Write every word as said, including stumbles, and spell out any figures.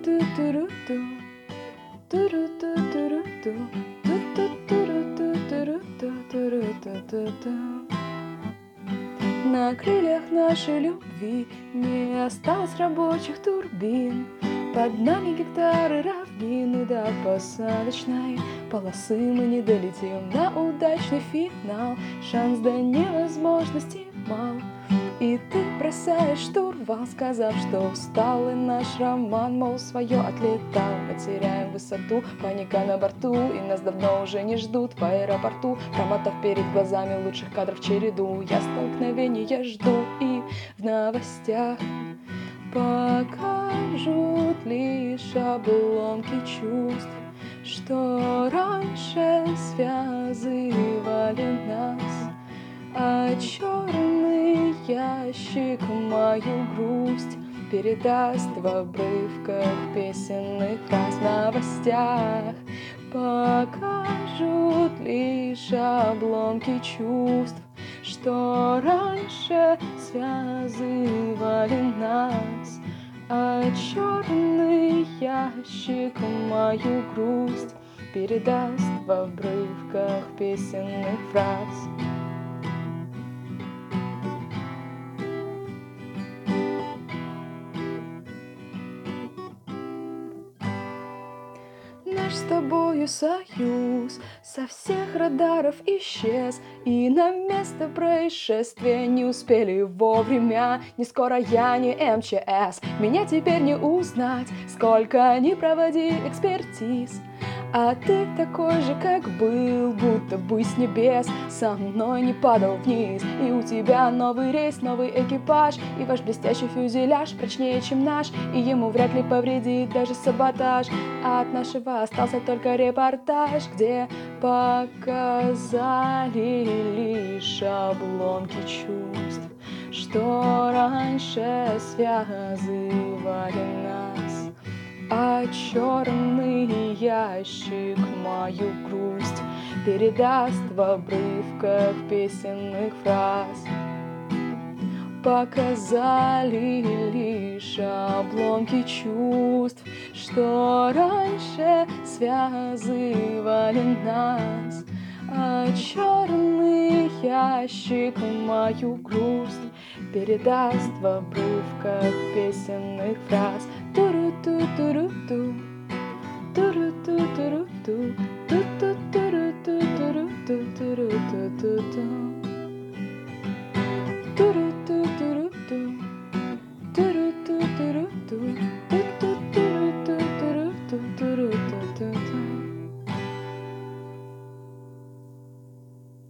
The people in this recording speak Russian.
На крыльях нашей любви не осталось рабочих турбин. Под нами гектары равнины до посадочной полосы. Мы не долетим на удачный финал, шанс до невозможности мал. И ты бросаешь штурвал, сказав, что устал, и наш роман, мол, свое отлетал. Мы теряем высоту, паника на борту, и нас давно уже не ждут в аэропорту. Промотав перед глазами лучших кадров череду, я столкновения жду, и в новостях покажут лишь обломки чувств, что раньше связывали нас. А черный ящик мою грусть передаст в обрывках песенных фраз. В новостях покажут лишь обломки чувств, что раньше связывали нас. А черный ящик мою грусть передаст в обрывках песенных фраз. Наш с тобою союз со всех радаров исчез, и на место происшествия не успели вовремя. Не скоро я, не эм че эс, меня теперь не узнать, сколько ни проводи экспертиз. А ты такой же, как был, будто бы с небес со мной не падал вниз. И у тебя новый рейс, новый экипаж, и ваш блестящий фюзеляж прочнее, чем наш, и ему вряд ли повредит даже саботаж. А от нашего остался только репортаж, где показали лишь обломки чувств, что раньше связывали нас. А черный ящик мою грусть передаст в обрывках песенных фраз. Показали лишь обломки чувств, что раньше связывали нас. А черный ящик мою грусть передаст в обрывках песенных фраз. Туру-ту-туру-ту, туру-ту-туру-ту, ту-ту-ту.